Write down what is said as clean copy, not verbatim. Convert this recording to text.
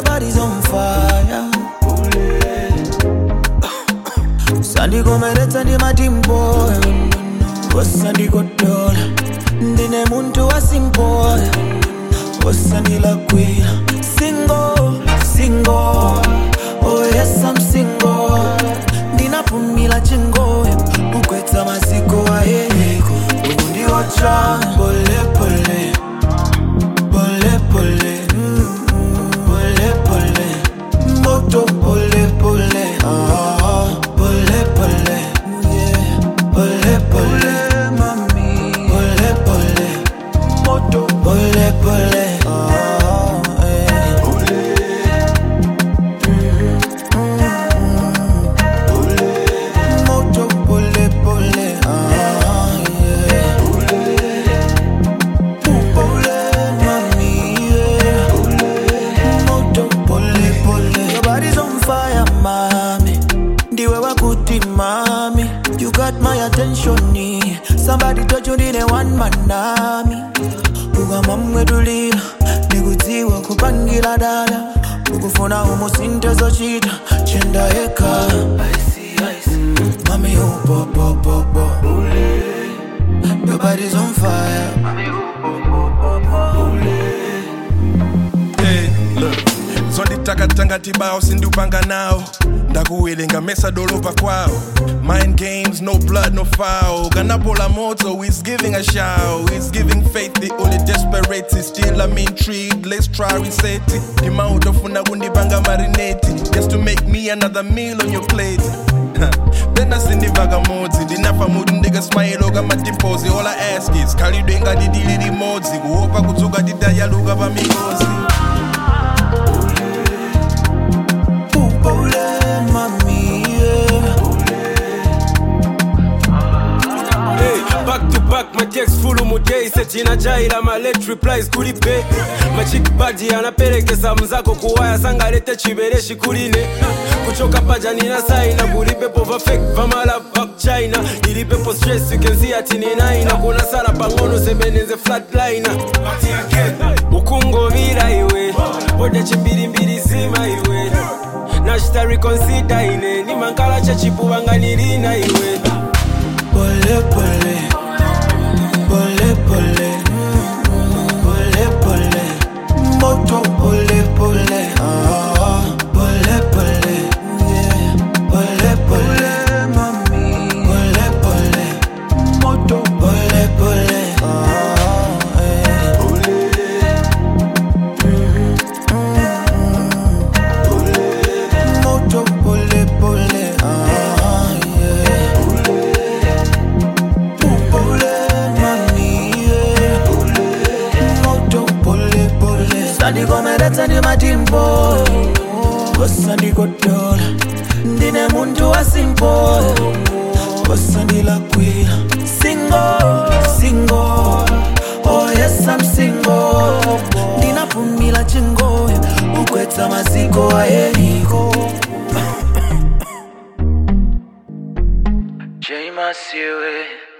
your body's on fire. Sandy go mereta ndi matimbo. Sandy go dola. Ndine muntu wa simple. Sandy la queen. Single, single. Oh yes, I'm single. Ndina pumila chingo. Ukweta maziko wa yeko. Undi ocha. Pole pole. Pole pole. Pole pole. Moto pole pole. Pole pole. Yeah. Pole pole. Mami. Pole pole. Moto pole pole. Mommy, you got my attention. Somebody touch you in a one man army. Uga mamwe tulila, nikuziwa kupangila dada. Ukufuna umusinta zo chita, chenda eka. I see. Mommy, oh, bo. Your body's on fire. Mommy, oh, bo. Hey, look. Zondi takatanga tibao sindupanga nao. Ndakuwelenga mesa dolopa kwao. Mind games, no blood, no foul. Ganapola moto, he's giving a shout. He's giving faith, the only desperate. Still I'm intrigued, let's try reset it. Dimauto funa gundi banga marineti. Just to make me another meal on your plate. Bena sindi vagamodzi. Dinafa mudu nigga smile oga matipozi. All I ask is, kali denga didili di modzi. Kuopa kuzuga didaya luga vamigozi. Back to back, my text full umudei. Setina jaila, my late replies kulipe. My chick body anapelekeza mzako kuwaya. Sangalete chibereshi kuline. Kuchoka pajani na saina. Kulipepo va fake, va malab back China. Ilipepo stress, you can see atini naina. Kuna sala pangono sebenenze flatliner. Ukungo mira iwe. Ode chimbiri mbiri zima iwe. Nashita reconsider ine. Ni mankala chachipu wanga nirina iwe. Pole pole. Pole pole. Pole pole. Moto pole pole. Pole pole. Yeah. Pole pole. Mami. Pole pole. Moto pole pole. Moto pole pole. Sandy go mereta ndi matimbo. Sandy go dola. Ndine muntu wa simple. Sandy la queen. Single, single. Oh yes, I'm single. Ndina pumila chingo. Ukweta maziko wa eriko. J Masiwe.